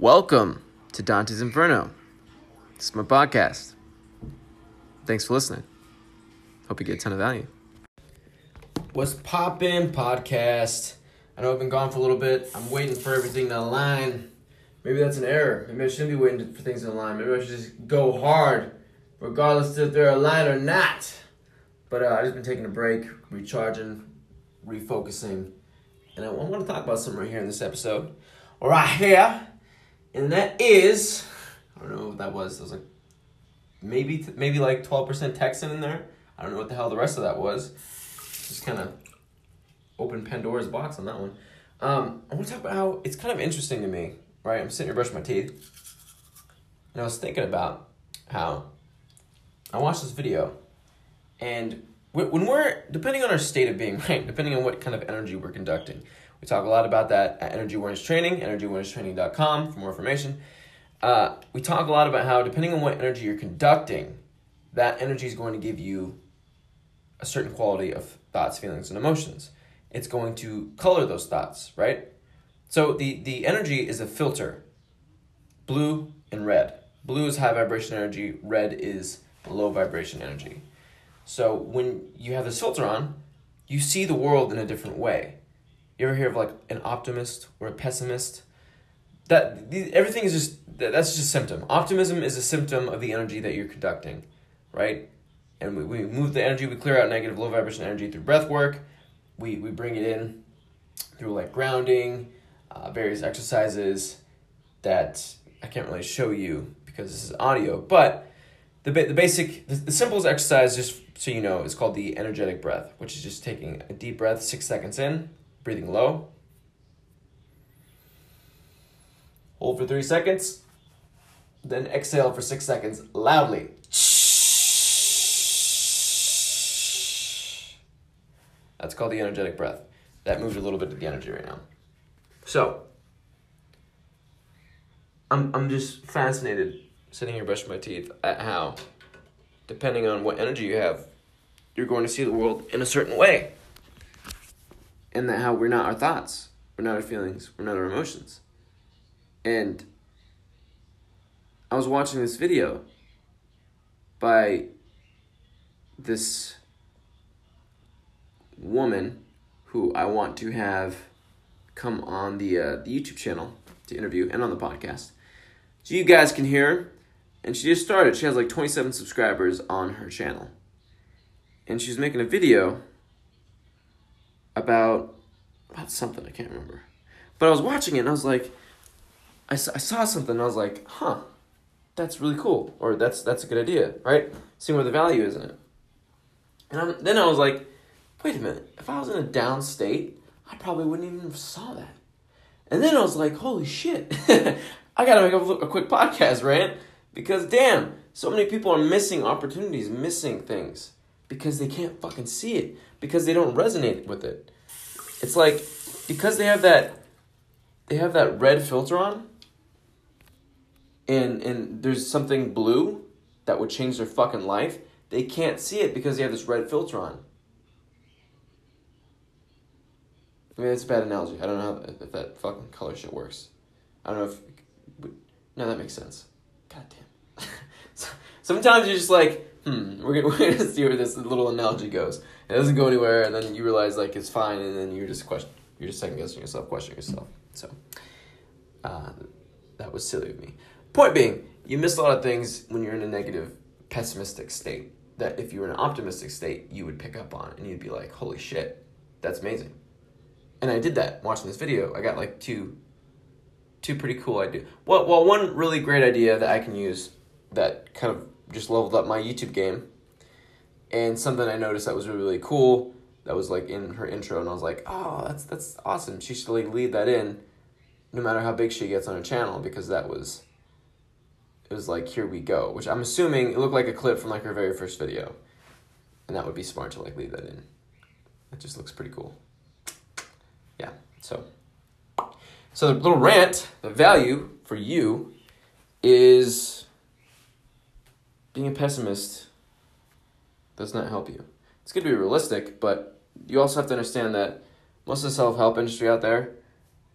Welcome to Dante's Inferno. This is my podcast. Thanks for listening. Hope you get a ton of value. What's poppin', podcast? I know I've been gone for a little bit. I'm waiting for everything to align. Maybe that's an error. Maybe I shouldn't be waiting for things to align. Maybe I should just go hard, regardless if they're aligned or not. But I've just been taking a break, recharging, refocusing. And I want to talk about something right here in this episode. Right here. And that is, I don't know what that was. There was like maybe like 12% Texan in there. I don't know what the hell the rest of that was. Just kind of opened Pandora's box on that one. I want to talk about how it's kind of interesting to me, right? I'm sitting here brushing my teeth. And I was thinking about how I watched this video. And when we're, depending on our state of being, right? Depending on what kind of energy we're conducting. We talk a lot about that at Energy Awareness Training, energyawarennesstraining.com for more information. We talk a lot about how depending on what energy you're conducting, that energy is going to give you a certain quality of thoughts, feelings, and emotions. It's going to color those thoughts, right? So the energy is a filter, blue and red. Blue is high vibration energy, red is low vibration energy. So when you have this filter on, you see the world in a different way. You ever hear of like an optimist or a pessimist? Everything is that's just a symptom. Optimism is a symptom of the energy that you're conducting, right? And we move the energy, we clear out negative low vibration energy through breath work. We bring it in through like grounding, various exercises that I can't really show you because this is audio, but the simplest exercise, just so you know, is called the energetic breath, which is just taking a deep breath, 6 seconds in, breathing low. Hold for 3 seconds. Then exhale for 6 seconds loudly. That's called the energetic breath. That moves a little bit of the energy right now. So, I'm just fascinated sitting here brushing my teeth at how, depending on what energy you have, you're going to see the world in a certain way. And that how we're not our thoughts, we're not our feelings, we're not our emotions. And I was watching this video by this woman who I want to have come on the YouTube channel to interview and on the podcast. So you guys can hear her. And she just started. She has like 27 subscribers on her channel. And she's making a video about something, I can't remember. But I was watching it and I was like, I saw something and I was like, that's really cool. Or that's a good idea, right? Seeing where the value is in it. And then I was like, wait a minute. If I was in a down state, I probably wouldn't even have saw that. And then I was like, holy shit. I gotta make a quick podcast rant. Because damn, so many people are missing opportunities, missing things. Because they can't fucking see it. Because they don't resonate with it. It's like, because they have that red filter on, and there's something blue that would change their fucking life, they can't see it because they have this red filter on. I mean, that's a bad analogy. I don't know if that fucking color shit works. I don't know if... No, that makes sense. God damn. Sometimes you're just like, we're gonna see where this little analogy goes. It doesn't go anywhere, and then you realize like it's fine, and then you're just second guessing yourself, questioning yourself. So, that was silly of me. Point being, you miss a lot of things when you're in a negative, pessimistic state. That if you were in an optimistic state, you would pick up on, and you'd be like, holy shit, that's amazing. And I did that watching this video. I got like two pretty cool ideas. Well, one really great idea that I can use that kind of just leveled up my YouTube game, and something I noticed that was really, really cool that was like in her intro, and I was like, oh, that's awesome. She should like leave that in no matter how big she gets on her channel, because it was like, here we go, which I'm assuming it looked like a clip from like her very first video, and that would be smart to like leave that in. It just looks pretty cool. Yeah, so the little rant, the value for you is being a pessimist does not help you. It's good to be realistic, but you also have to understand that most of the self-help industry out there,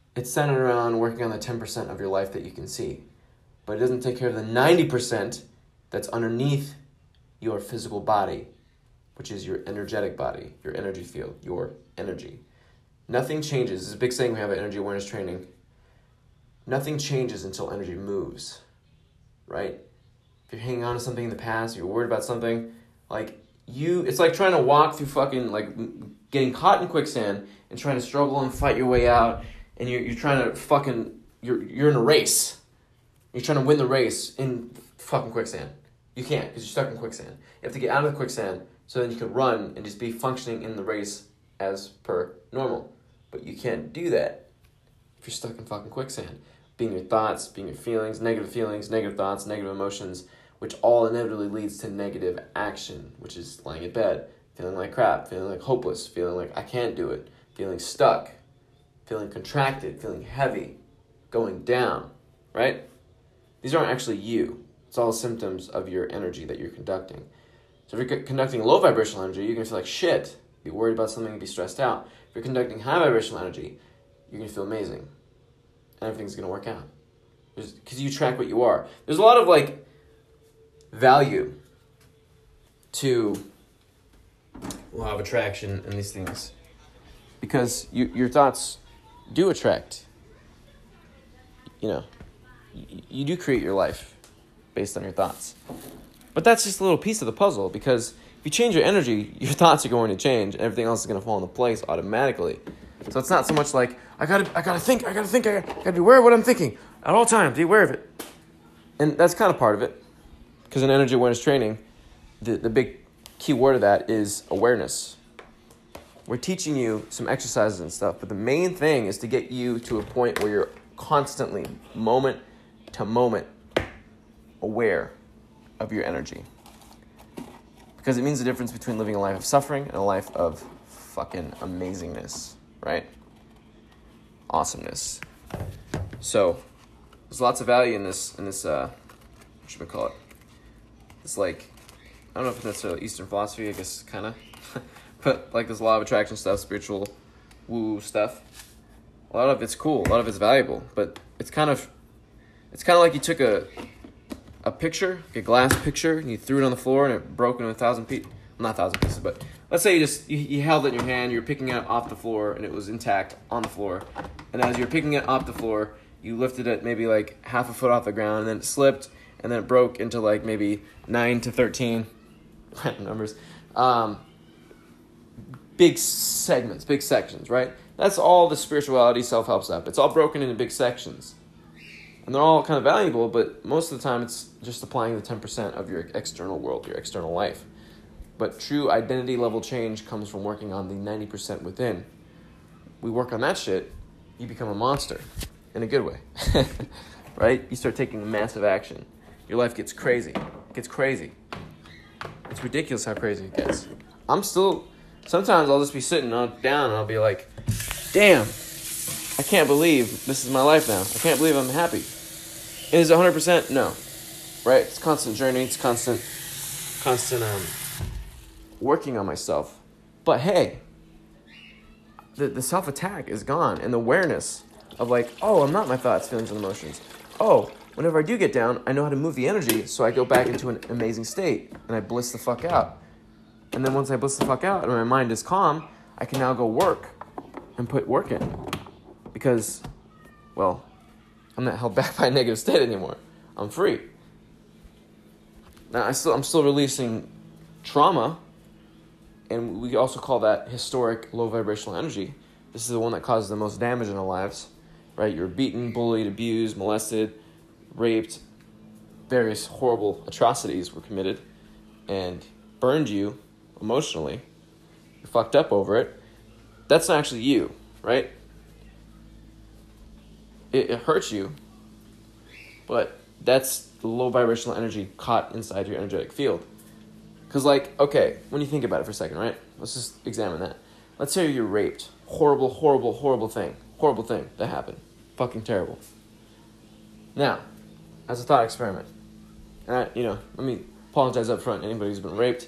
it's centered around working on the 10% of your life that you can see. But it doesn't take care of the 90% that's underneath your physical body, which is your energetic body, your energy field, your energy. Nothing changes. This is a big saying we have at Energy Awareness Training. Nothing changes until energy moves, right? If you're hanging on to something in the past, you're worried about something, it's like trying to walk through getting caught in quicksand and trying to struggle and fight your way out, and you're trying to you're in a race. You're trying to win the race in fucking quicksand. You can't, because you're stuck in quicksand. You have to get out of the quicksand so then you can run and just be functioning in the race as per normal. But you can't do that if you're stuck in fucking quicksand. Being your thoughts, being your feelings, negative thoughts, negative emotions, which all inevitably leads to negative action, which is lying in bed, feeling like crap, feeling like hopeless, feeling like I can't do it, feeling stuck, feeling contracted, feeling heavy, going down, right? These aren't actually you. It's all symptoms of your energy that you're conducting. So if you're conducting low vibrational energy, you're going to feel like shit, be worried about something, be stressed out. If you're conducting high vibrational energy, you're going to feel amazing. And everything's going to work out. Because you track what you are. There's a lot of value to law of attraction and these things. Because your thoughts do attract. You do create your life based on your thoughts. But that's just a little piece of the puzzle, because if you change your energy, your thoughts are going to change and everything else is going to fall into place automatically. So it's not so much like, I gotta be aware of what I'm thinking at all times, be aware of it. And that's kind of part of it. Because in energy awareness training, the big key word of that is awareness. We're teaching you some exercises and stuff, but the main thing is to get you to a point where you're constantly, moment to moment, aware of your energy. Because it means the difference between living a life of suffering and a life of fucking amazingness, right? Awesomeness. So, there's lots of value in this, what should we call it? It's I don't know if it's necessarily Eastern philosophy, I guess kind of. But this law of attraction stuff, spiritual woo stuff. A lot of it's cool, a lot of it's valuable, but it's kind of like you took a picture, a glass picture, and you threw it on the floor and it broke into 1,000 pieces. Not 1,000 pieces, but let's say you held it in your hand, you're picking it off the floor, and it was intact on the floor. And as you're picking it off the floor, you lifted it maybe half a foot off the ground, and then it slipped, and then it broke into maybe 9 to 13 random numbers. Big segments, big sections, right? That's all the spirituality self-help stuff. It's all broken into big sections. And they're all kind of valuable, but most of the time it's just applying the 10% of your external world, your external life. But true identity level change comes from working on the 90% within. We work on that shit, you become a monster. In a good way. Right? You start taking massive action. Your life gets crazy. It gets crazy. It's ridiculous how crazy it gets. Sometimes I'll just be sitting down and I'll be like, damn, I can't believe this is my life now. I can't believe I'm happy. And is it 100%? No. Right? It's a constant journey. It's constant working on myself. But hey, the self-attack is gone. And the awareness of I'm not my thoughts, feelings, and emotions. Whenever I do get down, I know how to move the energy, so I go back into an amazing state, and I bliss the fuck out. And then once I bliss the fuck out and my mind is calm, I can now go work and put work in. Because, I'm not held back by a negative state anymore. I'm free. Now, I'm still releasing trauma, and we also call that historic low vibrational energy. This is the one that causes the most damage in our lives, right? You're beaten, bullied, abused, molested, raped, various horrible atrocities were committed, and burned you emotionally. You're fucked up over it. That's not actually you, right? It hurts you, but that's the low vibrational energy caught inside your energetic field. Because when you think about it for a second, right? Let's just examine that. Let's say you're raped. Horrible, horrible, horrible thing. Horrible thing that happened. Fucking terrible. Now, as a thought experiment, and let me apologize up front to anybody who's been raped.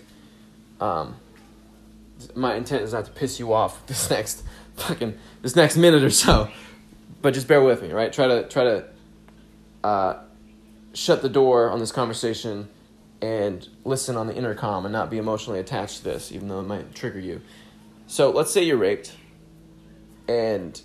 My intent is not to piss you off this next minute or so. But just bear with me, right? Try to shut the door on this conversation and listen on the intercom and not be emotionally attached to this, even though it might trigger you. So let's say you're raped, and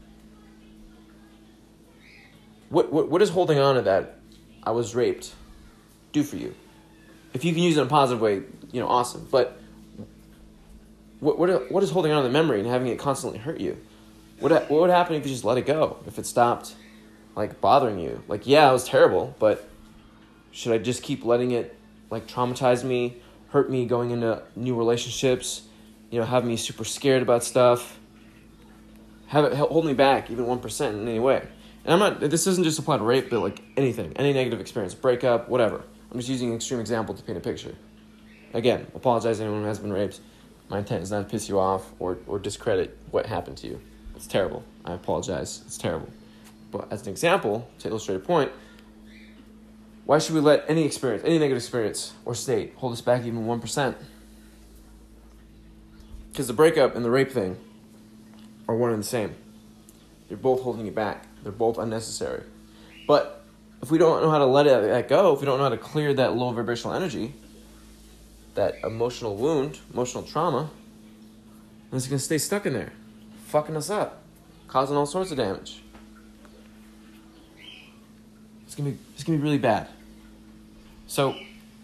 what is holding on to that "I was raped" do for you? If you can use it in a positive way, awesome. But what is holding on to the memory and having it constantly hurt you? What would happen if you just let it go? If it stopped, bothering you? Yeah, it was terrible, but should I just keep letting it, traumatize me, hurt me going into new relationships, have me super scared about stuff, have it hold me back even 1% in any way? And this doesn't just apply to rape, but anything, any negative experience, breakup, whatever. I'm just using an extreme example to paint a picture. Again, apologize to anyone who has been raped. My intent is not to piss you off or discredit what happened to you. It's terrible. I apologize. It's terrible. But as an example, to illustrate a point, why should we let any experience, any negative experience or state hold us back even 1%? Because the breakup and the rape thing are one and the same. They're both holding you back. They're both unnecessary. But if we don't know how to let that go, if we don't know how to clear that low vibrational energy, that emotional wound, emotional trauma, then it's going to stay stuck in there, fucking us up, causing all sorts of damage. It's gonna be really bad. So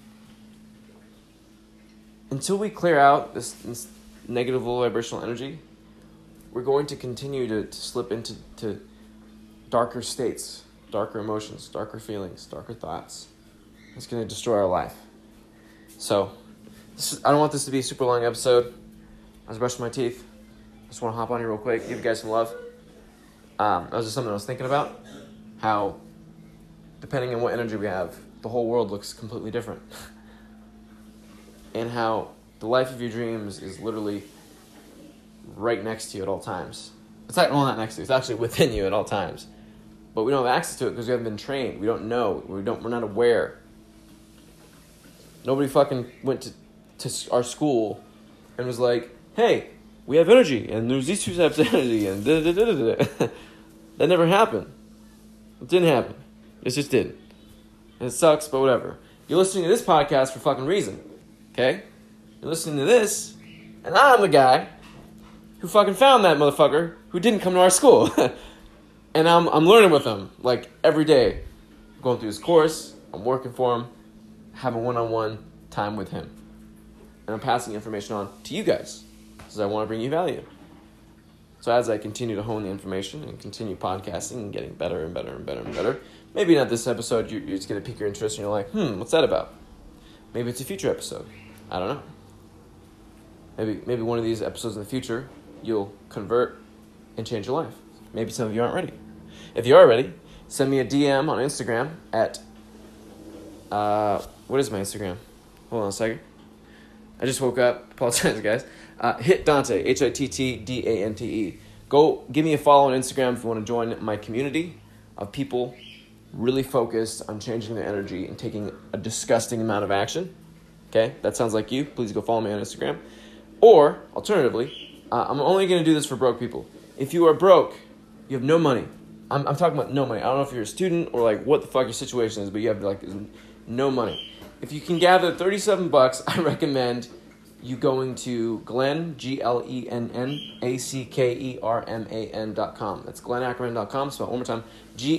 until we clear out this negative low vibrational energy, we're going to continue to slip into darker states, darker emotions, darker feelings, darker thoughts. It's going to destroy our life. So I don't want this to be a super long episode. I was brushing my teeth. I just want to hop on here real quick, give you guys some love. That was just something I was thinking about. How, depending on what energy we have, the whole world looks completely different. And how the life of your dreams is literally right next to you at all times. It's not next to you. It's actually within you at all times. But we don't have access to it because we haven't been trained. We don't know. We're not aware. Nobody fucking went to our school and was like, hey, we have energy, and there's these two types of energy, and da-da-da-da-da. That never happened. It didn't happen. It just didn't. And it sucks, but whatever. You're listening to this podcast for fucking reason. Okay? You're listening to this, and I'm the guy who fucking found that motherfucker who didn't come to our school. And I'm learning with him, every day. I'm going through his course, I'm working for him, having one-on-one time with him. And I'm passing information on to you guys, because I want to bring you value. So as I continue to hone the information and continue podcasting and getting better and better and better and better, maybe not this episode, you're just going to pique your interest and you're like, what's that about? Maybe it's a future episode. I don't know. Maybe one of these episodes in the future, you'll convert and change your life. Maybe some of you aren't ready. If you are ready, send me a DM on Instagram at, what is my Instagram? Hold on a second. I just woke up. Apologize, guys. Hit Dante, HITTDANTE. Go give me a follow on Instagram if you want to join my community of people really focused on changing their energy and taking a disgusting amount of action. Okay, that sounds like you. Please go follow me on Instagram. Or, alternatively, I'm only going to do this for broke people. If you are broke, you have no money. I'm talking about no money. I don't know if you're a student or what the fuck your situation is, but you have no money. If you can gather $37, I recommend you going to Glenn, GLENNACKERMAN.com. That's glennackerman.com. Spell it one more time.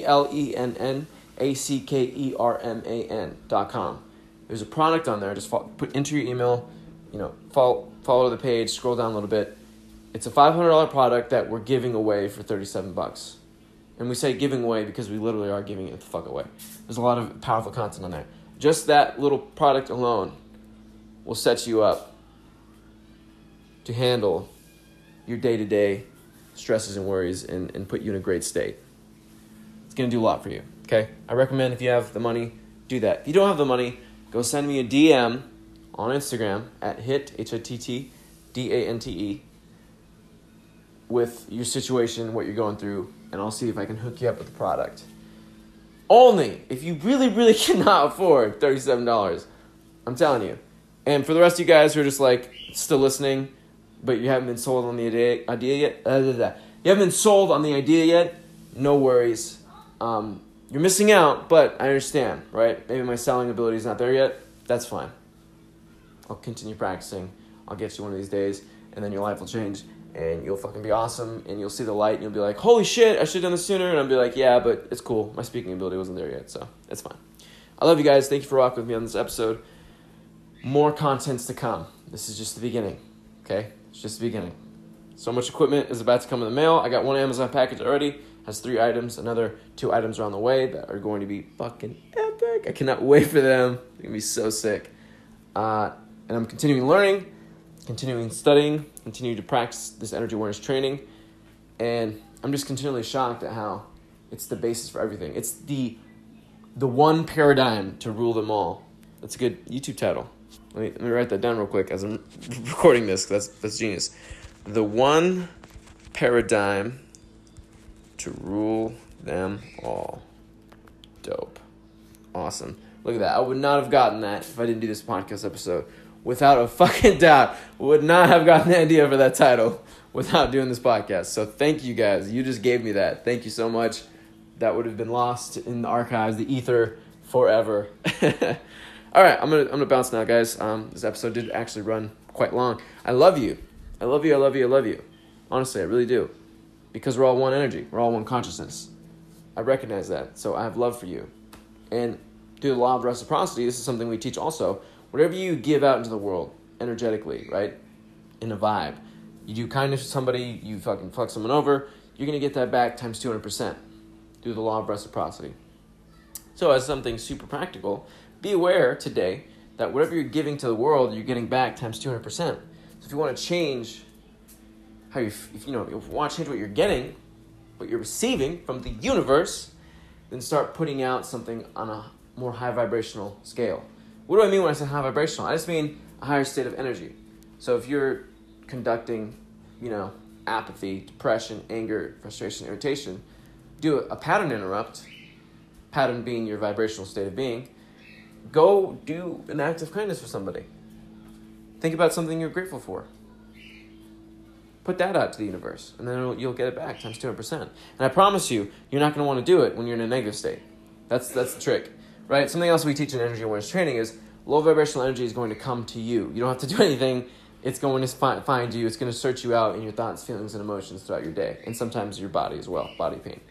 GLENNACKERMAN.com. There's a product on there. Just enter your email. Follow the page. Scroll down a little bit. It's a $500 product that we're giving away for $37. And we say giving away because we literally are giving it the fuck away. There's a lot of powerful content on there. Just that little product alone will set you up to handle your day-to-day stresses and worries and put you in a great state. It's going to do a lot for you, okay? I recommend if you have the money, do that. If you don't have the money, go send me a DM on Instagram at HITTDANTE with your situation, what you're going through, and I'll see if I can hook you up with the product. Only if you really, really cannot afford $37. I'm telling you. And for the rest of you guys who are just still listening, but you haven't been sold on the idea yet, you haven't been sold on the idea yet, no worries. You're missing out, but I understand, right? Maybe my selling ability is not there yet. That's fine. I'll continue practicing. I'll get you one of these days, and then your life will change, and you'll fucking be awesome, and you'll see the light, and you'll be like, holy shit, I should have done this sooner, and I'll be like, yeah, but it's cool. My speaking ability wasn't there yet, so it's fine. I love you guys. Thank you for rocking with me on this episode. More contents to come. This is just the beginning, okay? It's just the beginning. So much equipment is about to come in the mail. I got one Amazon package already. Has 3 items. Another 2 items are on the way that are going to be fucking epic. I cannot wait for them. They're going to be so sick. And I'm continuing learning, continuing studying, continuing to practice this energy awareness training. And I'm just continually shocked at how it's the basis for everything. It's the one paradigm to rule them all. That's a good YouTube title. Let me write that down real quick as I'm recording this. That's genius. The one paradigm to rule them all. Dope. Awesome. Look at that. I would not have gotten that if I didn't do this podcast episode. Without a fucking doubt. Would not have gotten the idea for that title without doing this podcast. So thank you guys. You just gave me that. Thank you so much. That would have been lost in the archives, the ether, forever. All right, I'm gonna bounce now, guys. This episode did actually run quite long. I love you. I love you. I love you. I love you. Honestly, I really do. Because we're all one energy. We're all one consciousness. I recognize that. So I have love for you. And through the law of reciprocity, this is something we teach also. Whatever you give out into the world, energetically, right? In a vibe. You do kindness to somebody, you fucking fuck someone over, you're going to get that back times 200% through the law of reciprocity. So as something super practical, be aware today that whatever you're giving to the world, you're getting back times 200%. So if you want to change how if you want to change what you're getting, what you're receiving from the universe, then start putting out something on a more high vibrational scale. What do I mean when I say high vibrational? I just mean a higher state of energy. So if you're conducting, apathy, depression, anger, frustration, irritation, do a pattern interrupt, pattern being your vibrational state of being, go do an act of kindness for somebody. Think about something you're grateful for. Put that out to the universe, and then you'll get it back times 200%. And I promise you, you're not going to want to do it when you're in a negative state. That's the trick, right? Something else we teach in energy awareness training is low vibrational energy is going to come to you. You don't have to do anything. It's going to find you. It's going to search you out in your thoughts, feelings, and emotions throughout your day, and sometimes your body as well, body pain.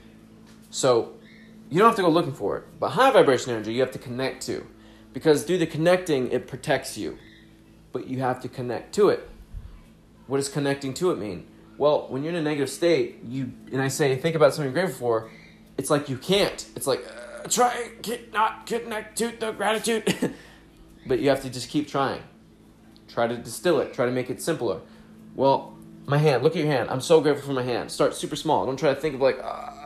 So you don't have to go looking for it. But high vibration energy you have to connect to, because through the connecting, it protects you. But you have to connect to it. What does connecting to it mean? Well, when you're in a negative state, and I say, think about something you're grateful for, it's like you can't. It's like, try, not connect to the gratitude. But you have to just keep trying. Try to distill it. Try to make it simpler. Well, my hand, look at your hand. I'm so grateful for my hand. Start super small. Don't try to think of like,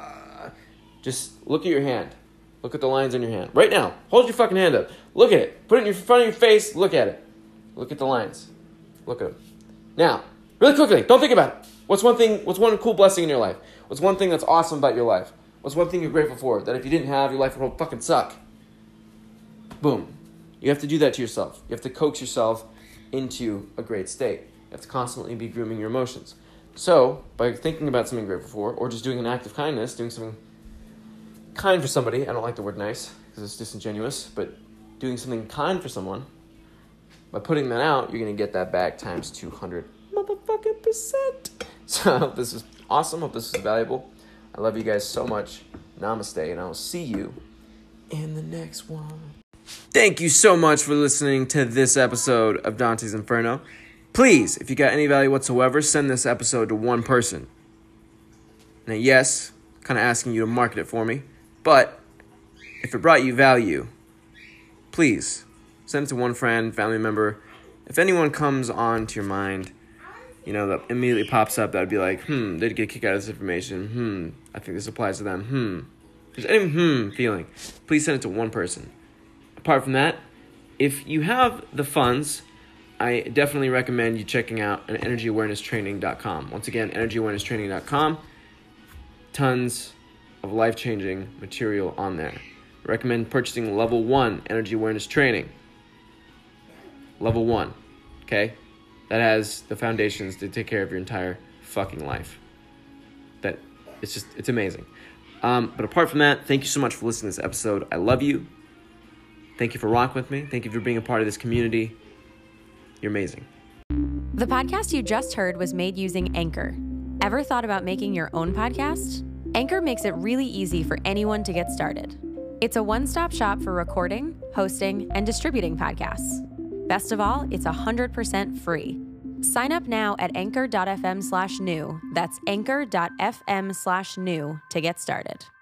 just look at your hand. Look at the lines on your hand. Right now, hold your fucking hand up. Look at it. Put it in front of your face. Look at it. Look at the lines. Look at them. Now, really quickly, don't think about it. What's one cool blessing in your life? What's one thing that's awesome about your life? What's one thing you're grateful for that if you didn't have, your life would fucking suck? Boom. You have to do that to yourself. You have to coax yourself into a great state. You have to constantly be grooming your emotions. So, by thinking about something you're grateful for, or just doing an act of kindness, doing something kind for somebody, I don't like the word nice, because it's disingenuous, but doing something kind for someone, by putting that out, you're going to get that back times 200 motherfucking %. So I hope this is awesome. Hope this is valuable. I love you guys so much. Namaste, and I will see you in the next one. Thank you so much for listening to this episode of Dante's Inferno. Please, if you got any value whatsoever, send this episode to one person. Now, yes, kind of asking you to market it for me, but if it brought you value, please send it to one friend, family member. If anyone comes on to your mind, that immediately pops up, that would be like, they'd get a kick out of this information. I think this applies to them. If there's any feeling, please send it to one person. Apart from that, if you have the funds, I definitely recommend you checking out an energyawarennesstraining.com. Once again, energyawarennesstraining.com. Tons of life-changing material on there. Recommend purchasing level 1 energy awareness training. Level 1, okay? That has the foundations to take care of your entire fucking life. That It's amazing. But apart from that, thank you so much for listening to this episode. I love you. Thank you for rocking with me. Thank you for being a part of this community. You're amazing. The podcast you just heard was made using Anchor. Ever thought about making your own podcast? Anchor makes it really easy for anyone to get started. It's a one-stop shop for recording, hosting, and distributing podcasts. Best of all, it's 100% free. Sign up now at anchor.fm/new. That's anchor.fm/new to get started.